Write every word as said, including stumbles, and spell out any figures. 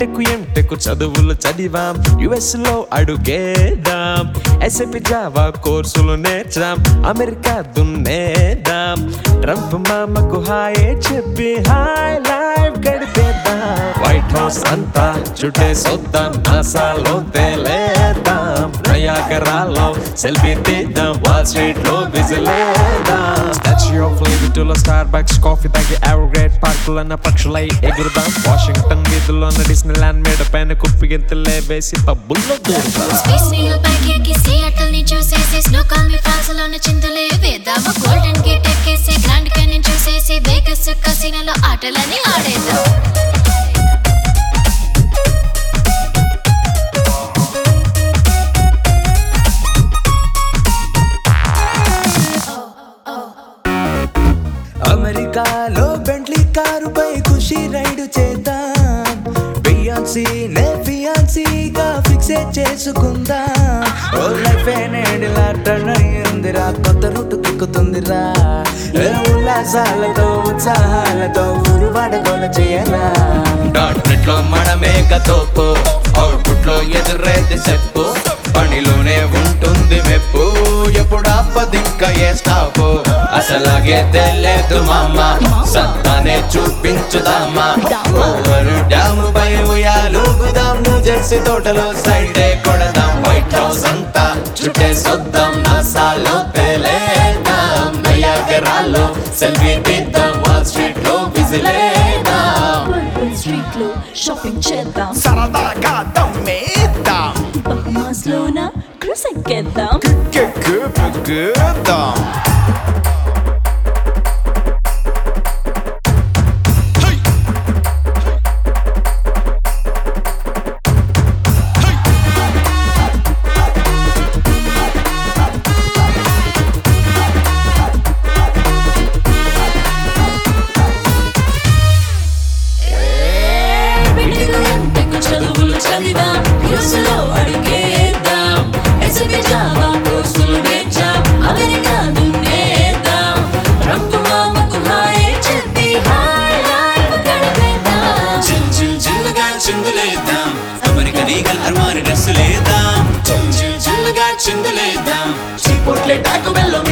BTech MTech చదువులు చదివాం, US లో అడుగేద్దాం, ఎస్ఏపి జావా కోర్సులు నేర్చాం, అమెరికా దున్నేద్దాం, ట్రంప్ మామకు హాయ్ చెప్పి హాయ్ లైఫ్ గడిపేద్దాం. వైట్ హౌస్ అంతా చుట్టేసొద్దాం, నాసాలో తేలేద్దాం, నయాగరాలో సెల్ఫీ తీద్దాం, వాల్ స్ట్రీట్ లో విజిలేద్దాం. స్టాచ్యూ ఆఫ్ లిబర్టీలో స్టార్ బక్స్ కాఫీ తాగి ఎవర్ పార్కులన్న పక్షులై ఎగురుదాం, వాషింగ్టన్ వీధుల్లోన డిస్నీ ల్యాండ్ మేడ పైన కుప్పి గింతలే వేసి పబ్బుల్లో దూరుదాం. స్పేస్ నీళ్ళు పైకి ఎక్కి సియాటల్ ని చూసేసి స్లో కాల్ మీ ఫ్రాన్స్ లోన చిందులే వేద్దాం, గోల్డెన్ గేట్ ఎక్కేసి గ్రాండ్ క్యానియన్ చూసేసి వేగస్ కసినోలో ఆటలని ఆడేద్దాం. అమెరికాలో బెంట్లీ కారుపై ఖుషి రైడ్ చేద్దాం, బియాన్సీ నే ఫియాన్సీగా ఫిక్స్ చేసుకుందాం. ఓ లైఫ్ నేడిలా టర్న్ అయ్యిందిరా, కొత్త రూట్ దిక్కుతుందిరా, ఉల్లాసాలతో ఉత్సాహాలతో ఊరు వాడగోల చేయరా. డాట్ నెట్ లో మనమే గతోపు, అవుట్పుట్ లో ఎదురేది చెప్పు, పనిలోనే ఉంటుంది మెప్పు, ఎప్పుడు ఆపదింక ఏ స్టాపు, అసలాగే తెలియదు మామ, సత్తానే చూపించుదామా, ఓవరు డ్యాము పై ఉయ్యాలుగుదాం, న్యూ జెర్సీ తోటలో సైడే కొడదాం, వైట్ హౌస్ అంతా చుట్టేసొద్దాం, నాసాలో తేలేద్దాం, నయాగరాలో సెల్ఫీ తీద్దాం, వాల్ స్ట్రీట్ లో విజిలేద్దాం, స్ట్రీట్ లో షాపింగ్ చేద్దాం, సరదాగా దమ్మేద్దాం, బహమాస్ లోన క్రూజ్ ఎక్కేద్దాం. కెక్కుదాం. చదువులు చదివాం, యూసులో అడిగేద్దాం, ఎస్ఏపి జావా కోర్సులు నేర్చాం, అమెరికా దున్నేద్దాం, ట్రంప్ మామకు హాయ్ చెప్పి హాయ్ లైఫ్ గడిపేద్దాం. చిల్ చిల్ చిల్లుగా చిందులేద్దాం, అమెరికన్ ఈగల్ అర్మాని డ్రెస్సులేద్దాం, చిల్ చిల్ చిల్లుగా చిందులేద్దాం, చీపోట్లే టాకో బెల్లో